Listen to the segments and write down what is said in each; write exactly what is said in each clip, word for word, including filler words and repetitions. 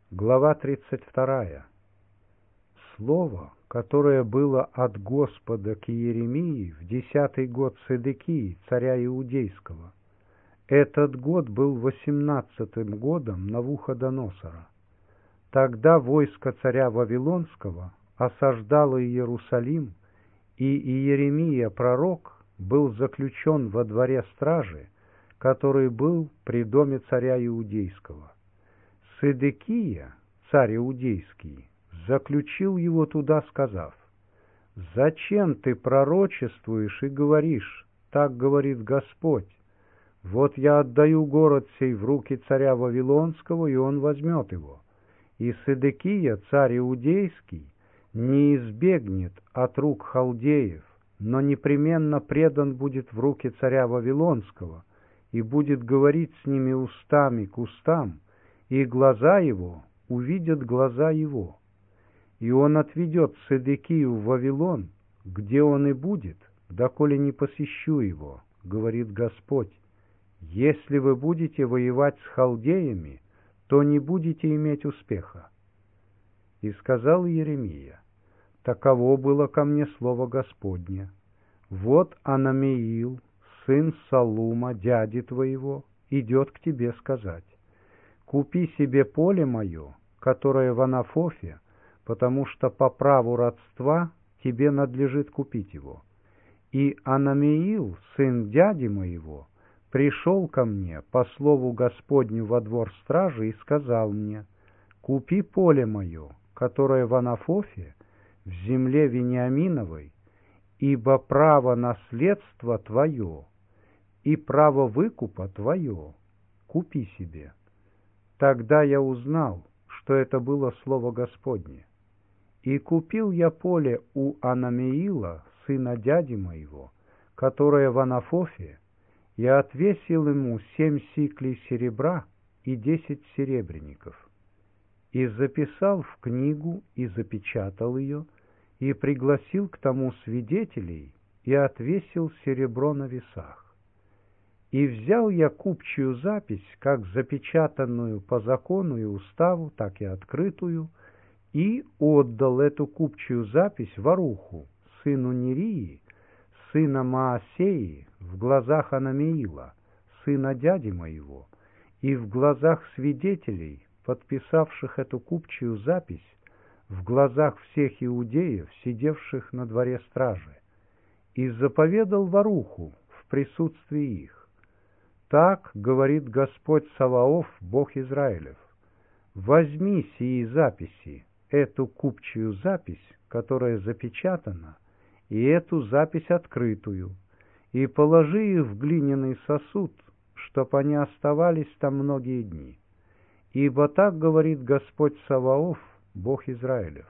Глава тридцать вторая. Слово, которое было от Господа к Иеремии в десятый год Седекии, царя Иудейского. Этот год был восемнадцатым годом Навуходоносора. Тогда войско царя Вавилонского осаждало Иерусалим, и Иеремия пророк был заключен во дворе стражи, который был при доме царя Иудейского. Седекия, царь Иудейский, заключил его туда, сказав: «Зачем ты пророчествуешь и говоришь, так говорит Господь? Вот я отдаю город сей в руки царя Вавилонского, и он возьмет его. И Седекия, царь Иудейский, не избегнет от рук халдеев, но непременно предан будет в руки царя Вавилонского, и будет говорить с ними устами к устам, и глаза его увидят глаза его. И он отведет Седекию в Вавилон, где он и будет, доколе не посещу его, говорит Господь. Если вы будете воевать с халдеями, то не будете иметь успеха». И сказал Иеремия: «Таково было ко мне слово Господне. Вот Анамеил, сын Салума, дяди твоего, идет к тебе сказать: купи себе поле мое, которое в Анафофе, потому что по праву родства тебе надлежит купить его. И Анамеил, сын дяди моего, пришел ко мне по слову Господню во двор стражи и сказал мне: купи поле мое, которое в Анафофе, в земле Вениаминовой, ибо право наследства твое и право выкупа твое купи себе». Тогда я узнал, что это было слово Господне. И купил я поле у Анамеила, сына дяди моего, которое в Анафофе, и отвесил ему семь сиклей серебра и десять серебряников. И записал в книгу, и запечатал ее, и пригласил к тому свидетелей, и отвесил серебро на весах. И взял я купчую запись, как запечатанную по закону и уставу, так и открытую, и отдал эту купчую запись Варуху, сыну Нерии, сына Маасеи, в глазах Анамеила, сына дяди моего, и в глазах свидетелей, подписавших эту купчую запись, в глазах всех иудеев, сидевших на дворе стражи, и заповедал Варуху в присутствии их: «Так говорит Господь Саваоф, Бог Израилев: возьми сии записи, эту купчую запись, которая запечатана, и эту запись открытую, и положи их в глиняный сосуд, чтоб они оставались там многие дни. Ибо так говорит Господь Саваоф, Бог Израилев: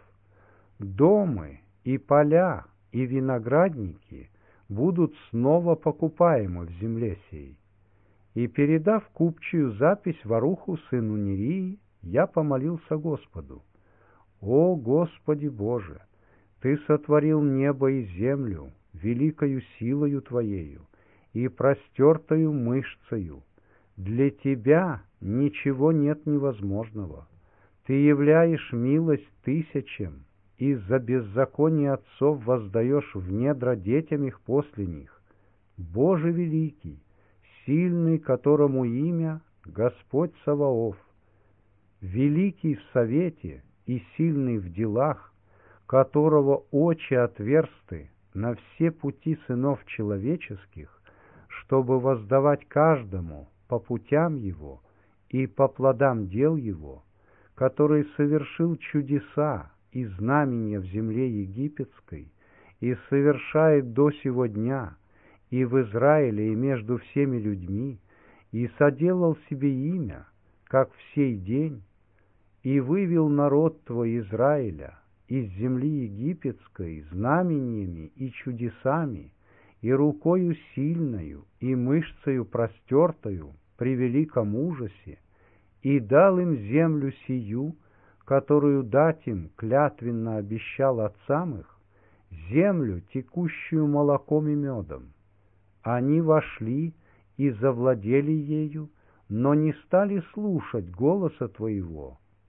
домы и поля и виноградники будут снова покупаемы в земле сей». И, передав купчую запись Варуху, сыну Нерии, я помолился Господу: «О Господи Боже, Ты сотворил небо и землю великою силою Твоею и простертою мышцею. Для Тебя ничего нет невозможного. Ты являешь милость тысячам, и за беззаконие отцов воздаешь в недра детям их после них. Боже великий, сильный, которому имя Господь Саваоф, великий в совете и сильный в делах, которого очи отверсты на все пути сынов человеческих, чтобы воздавать каждому по путям его и по плодам дел его, который совершил чудеса и знамения в земле египетской и совершает до сего дня и в Израиле, и между всеми людьми, и соделал себе имя, как в сей день, и вывел народ твой Израиля из земли египетской знамениями и чудесами, и рукою сильною, и мышцею простертою при великом ужасе, и дал им землю сию, которую дать им клятвенно обещал отцам их, землю, текущую молоком и медом. Они вошли и завладели ею, но не стали слушать голоса Твоего,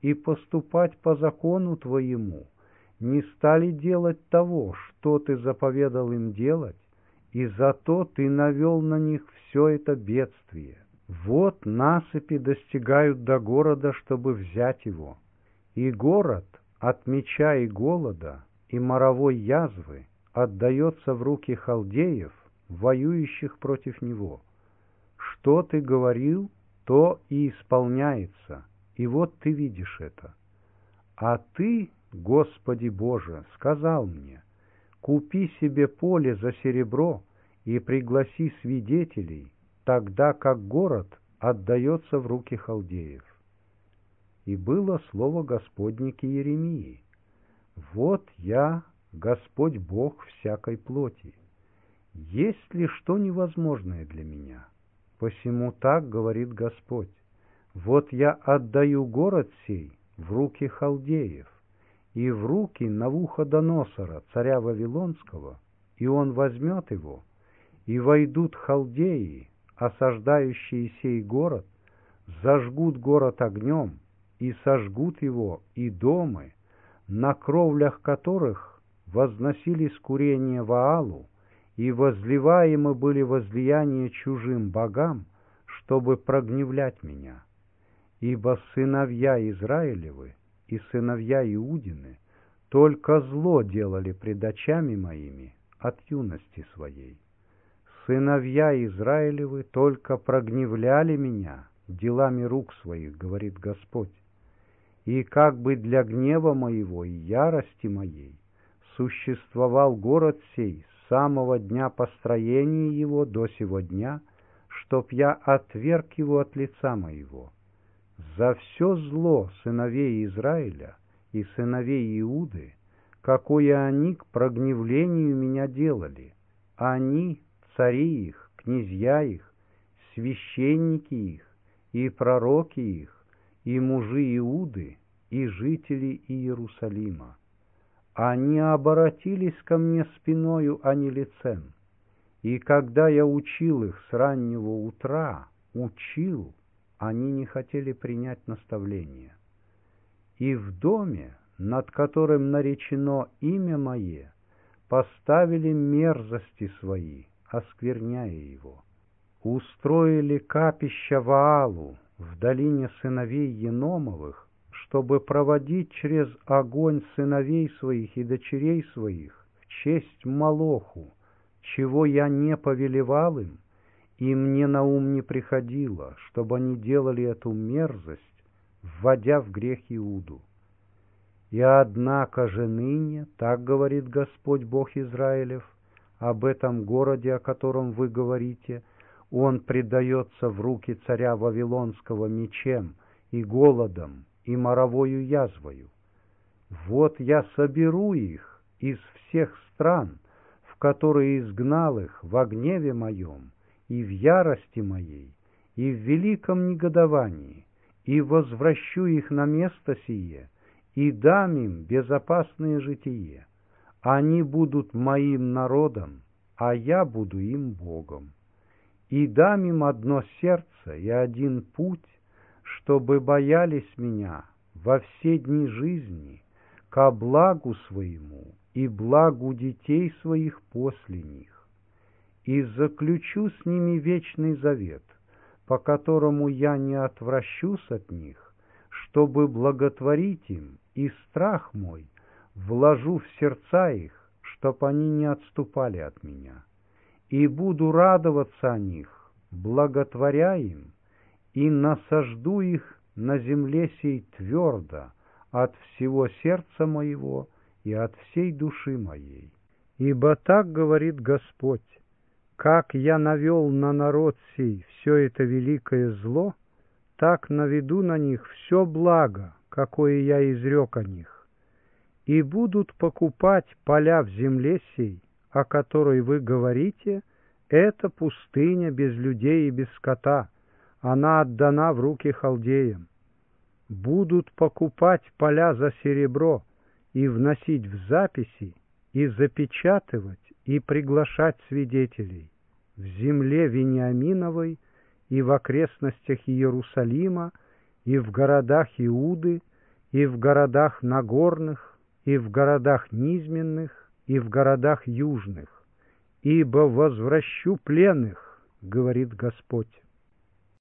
и поступать по закону Твоему, не стали делать того, что Ты заповедал им делать, и зато Ты навел на них все это бедствие. Вот насыпи достигают до города, чтобы взять его, и город от меча и голода и моровой язвы отдается в руки халдеев, воюющих против него. Что Ты говорил, то и исполняется, и вот Ты видишь это. А Ты, Господи Боже, сказал мне: купи себе поле за серебро и пригласи свидетелей, тогда как город отдается в руки халдеев. И было слово Господне к Иеремии: вот я, Господь Бог всякой плоти. Есть ли что невозможное для меня? Посему так говорит Господь: вот я отдаю город сей в руки халдеев и в руки Навуходоносора, царя Вавилонского, и он возьмет его, и войдут халдеи, осаждающие сей город, зажгут город огнем и сожгут его и домы, на кровлях которых возносились курения Ваалу, и возливаемы были возлияния чужим богам, чтобы прогневлять меня. Ибо сыновья Израилевы и сыновья Иудины только зло делали пред очами моими от юности своей. Сыновья Израилевы только прогневляли меня делами рук своих, говорит Господь. И как бы для гнева моего и ярости моей существовал город сей с самого дня построения его до сего дня, чтоб я отверг его от лица моего. За все зло сыновей Израиля и сыновей Иуды, какое они к прогневлению меня делали, они, цари их, князья их, священники их, и пророки их, и мужи Иуды, и жители Иерусалима. Они обратились ко мне спиною, а не лицем. И когда я учил их с раннего утра, учил, они не хотели принять наставление. И в доме, над которым наречено имя мое, поставили мерзости свои, оскверняя его. Устроили капища Ваалу в долине сыновей Еномовых, чтобы проводить через огонь сыновей своих и дочерей своих в честь Молоху, чего я не повелевал им, и мне на ум не приходило, чтобы они делали эту мерзость, вводя в грех Иуду. И однако же ныне, так говорит Господь Бог Израилев, об этом городе, о котором вы говорите, он предается в руки царя Вавилонского мечем и голодом и моровою язвою. Вот я соберу их из всех стран, в которые изгнал их во гневе моем и в ярости моей, и в великом негодовании, и возвращу их на место сие, и дам им безопасное житие. Они будут моим народом, а я буду им Богом. И дам им одно сердце и один путь, чтобы боялись меня во все дни жизни, ко благу своему и благу детей своих после них. И заключу с ними вечный завет, по которому я не отвращусь от них, чтобы благотворить им, и страх мой вложу в сердца их, чтоб они не отступали от меня. И буду радоваться о них, благотворя им, и насажду их на земле сей твердо от всего сердца моего и от всей души моей. Ибо так говорит Господь: как я навел на народ сей все это великое зло, так наведу на них все благо, какое я изрек о них. И будут покупать поля в земле сей, о которой вы говорите, это пустыня без людей и без скота, она отдана в руки халдеям. Будут покупать поля за серебро и вносить в записи, и запечатывать, и приглашать свидетелей в земле Вениаминовой, и в окрестностях Иерусалима, и в городах Иуды, и в городах нагорных, и в городах низменных, и в городах южных, ибо возвращу пленных, говорит Господь.